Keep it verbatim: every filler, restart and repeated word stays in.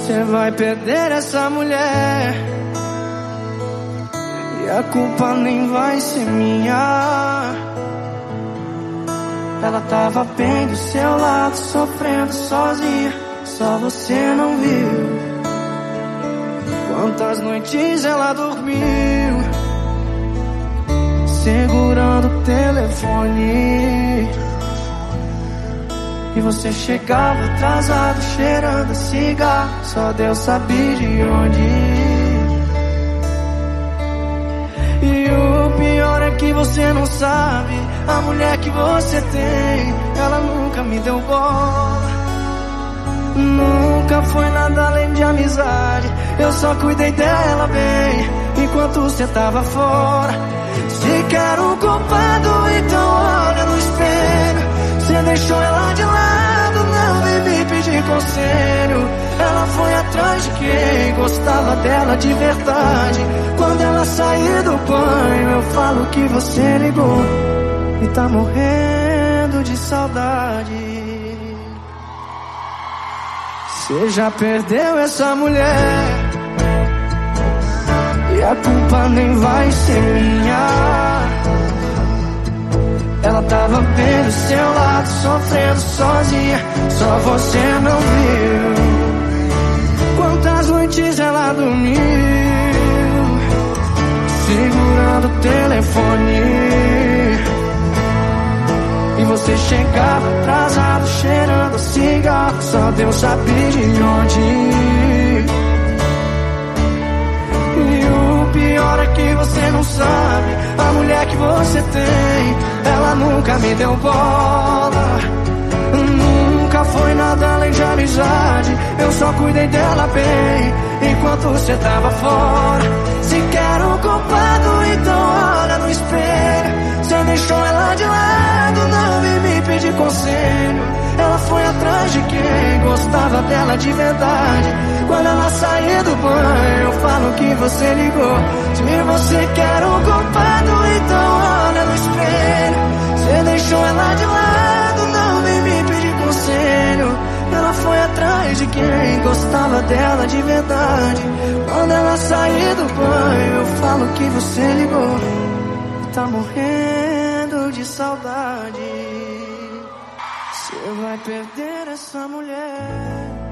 Você vai perder essa mulher e a culpa nem vai ser minha. Ela tava bem do seu lado, sofrendo sozinha, só você não viu. Quantas noites ela dormiu segurando o telefone, e você chegava atrasado, cheirando a cigarro, só Deus sabia de onde ir. E o pior é que você não sabe, a mulher que você tem, ela nunca me deu bola. Nunca foi nada além de amizade, eu só cuidei dela bem enquanto você tava fora. Se quer um culpado, então olha no espelho. Você deixou ela de lado, não vem me pedir conselho. Ela foi atrás de quem gostava dela de verdade. Quando ela sair do banho, eu falo que você ligou e tá morrendo de saudade. Você já perdeu essa mulher e a culpa nem vai ser minha. Ela tava bem do seu lado, sofrendo sozinha, só você não viu. Quantas noites ela dormiu segurando o telefone, e você chegava atrasado, cheirando cigarro, só Deus sabia de onde ir. E o pior é que você não sabe, a mulher que você tem, ela nunca me deu bola. Nunca foi nada além de amizade, eu só cuidei dela bem enquanto você tava fora. Se quer um culpado, então olha no espelho. Você deixou ela de lado, não vem me pedir conselho. Ela foi atrás de quem gostava dela de verdade. Quando ela sair do banho, eu falo que você ligou. Se você quer um culpado, então olha no espelho. Você deixou ela de lado, não vem me pedir conselho. Ela foi atrás de quem gostava dela de verdade. Quando ela sair do banho, eu falo que você ligou e tá morrendo de saudade. Você vai perder essa mulher